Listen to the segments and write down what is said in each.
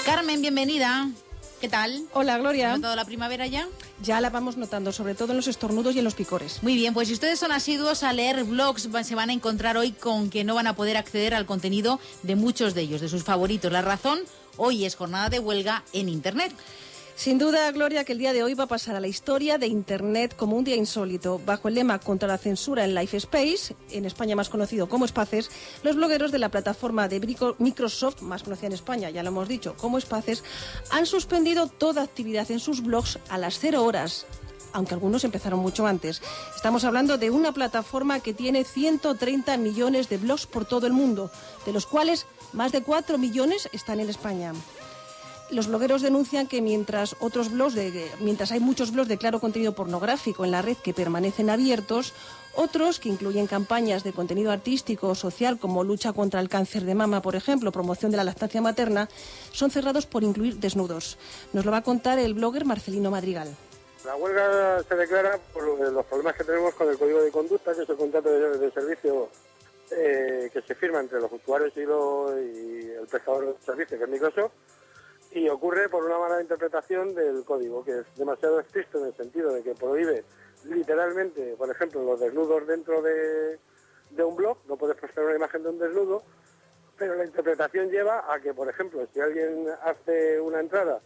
Carmen, bienvenida. ¿Qué tal? Hola, Gloria. ¿Has notado la primavera ya? Ya la vamos notando, sobre todo en los estornudos y en los picores. Muy bien, pues si ustedes son asiduos a leer blogs, se van a encontrar hoy con que no van a poder acceder al contenido de muchos de ellos, de sus favoritos. La razón, hoy es jornada de huelga en Internet. Sin duda, Gloria, que el día de hoy va a pasar a la historia de Internet como un día insólito. Bajo el lema contra la censura en LifeSpace, en España más conocido como Spaces, los blogueros de la plataforma de Microsoft, más conocida en España, ya lo hemos dicho, como Spaces, han suspendido toda actividad en sus blogs a las 0 horas. Aunque algunos empezaron mucho antes. Estamos hablando de una plataforma que tiene 130 millones de blogs por todo el mundo, de los cuales más de 4 millones están en España. Los blogueros denuncian que mientras hay muchos blogs de claro contenido pornográfico en la red que permanecen abiertos, otros que incluyen campañas de contenido artístico o social como lucha contra el cáncer de mama, por ejemplo, promoción de la lactancia materna, son cerrados por incluir desnudos. Nos lo va a contar el blogger Marcelino Madrigal. La huelga se declara por los problemas que tenemos con el código de conducta, que es el contrato de servicio que se firma entre los usuarios y el prestador de servicio, que es Microsoft. Y ocurre por una mala interpretación del código, que es demasiado estricto en el sentido de que prohíbe literalmente, por ejemplo, los desnudos dentro de un blog. No puedes postar una imagen de un desnudo, pero la interpretación lleva a que, por ejemplo, si alguien hace una entrada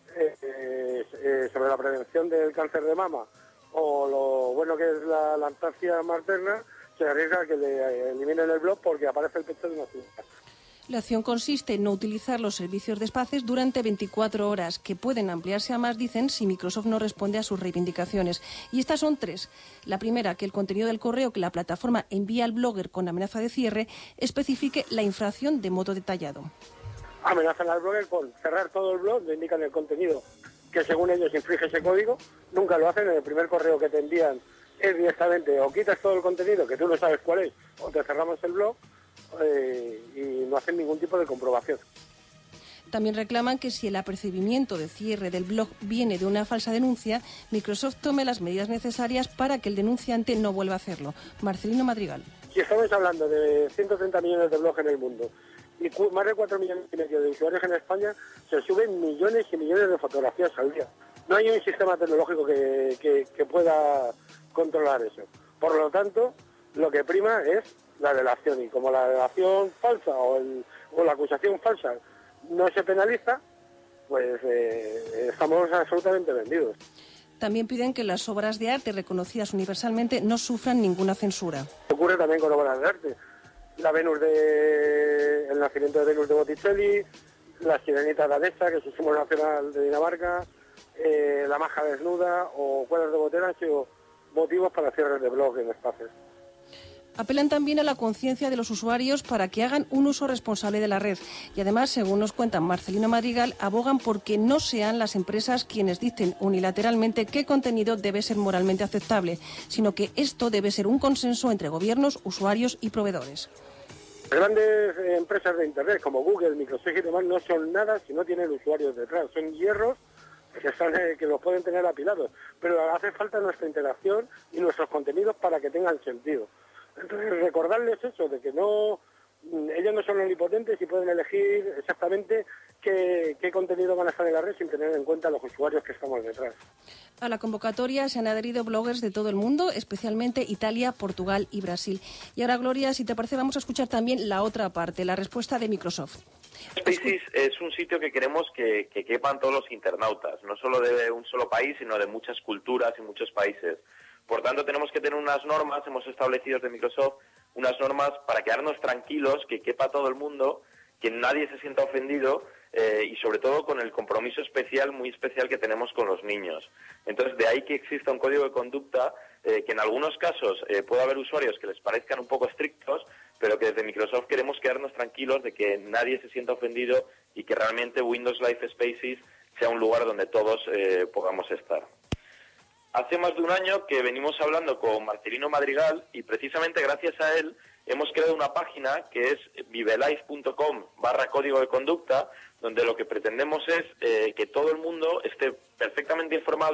sobre la prevención del cáncer de mama o lo bueno que es la lactancia materna, se arriesga a que le eliminen el blog porque aparece el pecho de una cinta. La acción consiste en no utilizar los servicios de Spaces durante 24 horas, que pueden ampliarse a más, dicen, si Microsoft no responde a sus reivindicaciones. Y estas son 3. La primera, que el contenido del correo que la plataforma envía al blogger con amenaza de cierre especifique la infracción de modo detallado. Amenazan al blogger con cerrar todo el blog, le indican el contenido que según ellos infringe ese código. Nunca lo hacen. En el primer correo que te envían es directamente o quitas todo el contenido, que tú no sabes cuál es, o te cerramos el blog. Y no hacen ningún tipo de comprobación. También reclaman que si el apercibimiento de cierre del blog viene de una falsa denuncia, Microsoft tome las medidas necesarias para que el denunciante no vuelva a hacerlo. Marcelino Madrigal. Si estamos hablando de 130 millones de blogs en el mundo y más de 4 millones y medio de usuarios en España, se suben millones y millones de fotografías al día. No hay un sistema tecnológico que pueda controlar eso. Por lo tanto, lo que prima es la delación, y como la delación falsa o la acusación falsa no se penaliza, pues estamos absolutamente vendidos. También piden que las obras de arte reconocidas universalmente no sufran ninguna censura. Ocurre también con obras de arte. El nacimiento de Venus de Botticelli, la sirenita danesa, que es el símbolo nacional de Dinamarca, la maja desnuda o cuadros de Botero han sido motivos para cierres de blog en espacios. Apelan también a la conciencia de los usuarios para que hagan un uso responsable de la red. Y además, según nos cuentan Marcelino Madrigal, abogan por que no sean las empresas quienes dicten unilateralmente qué contenido debe ser moralmente aceptable, sino que esto debe ser un consenso entre gobiernos, usuarios y proveedores. Grandes empresas de Internet como Google, Microsoft y demás no son nada si no tienen usuarios detrás. Son hierros que los pueden tener apilados. Pero hace falta nuestra interacción y nuestros contenidos para que tengan sentido. Entonces, recordarles eso, de que ellos no son omnipotentes y pueden elegir exactamente qué contenido van a estar en la red sin tener en cuenta los usuarios que estamos detrás. A la convocatoria se han adherido bloggers de todo el mundo, especialmente Italia, Portugal y Brasil. Y ahora, Gloria, si te parece, vamos a escuchar también la otra parte, la respuesta de Microsoft. Spaces es un sitio que queremos que quepan todos los internautas, no solo de un solo país, sino de muchas culturas y muchos países. Por tanto, tenemos que tener unas normas, hemos establecido desde Microsoft unas normas para quedarnos tranquilos, que quepa todo el mundo, que nadie se sienta ofendido y sobre todo con el compromiso especial, muy especial que tenemos con los niños. Entonces, de ahí que exista un código de conducta que en algunos casos puede haber usuarios que les parezcan un poco estrictos, pero que desde Microsoft queremos quedarnos tranquilos de que nadie se sienta ofendido y que realmente Windows Live Spaces sea un lugar donde todos podamos estar. Hace más de un año que venimos hablando con Marcelino Madrigal y precisamente gracias a él hemos creado una página que es vivelife.com/código de conducta, donde lo que pretendemos es que todo el mundo esté perfectamente informado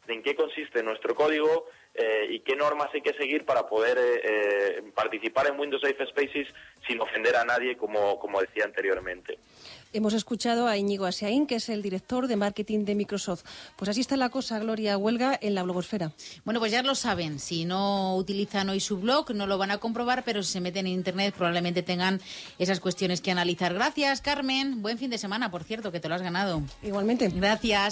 en qué consiste nuestro código y qué normas hay que seguir para poder participar en Windows Safe Spaces sin ofender a nadie, como decía anteriormente. Hemos escuchado a Íñigo Asiaín, que es el director de marketing de Microsoft. Pues así está la cosa, Gloria, huelga en la blogosfera. Bueno, pues ya lo saben, si no utilizan hoy su blog no lo van a comprobar, pero si se meten en Internet probablemente tengan esas cuestiones que analizar. Gracias, Carmen. Buen fin de semana, por cierto, que te lo has ganado. Igualmente. Gracias.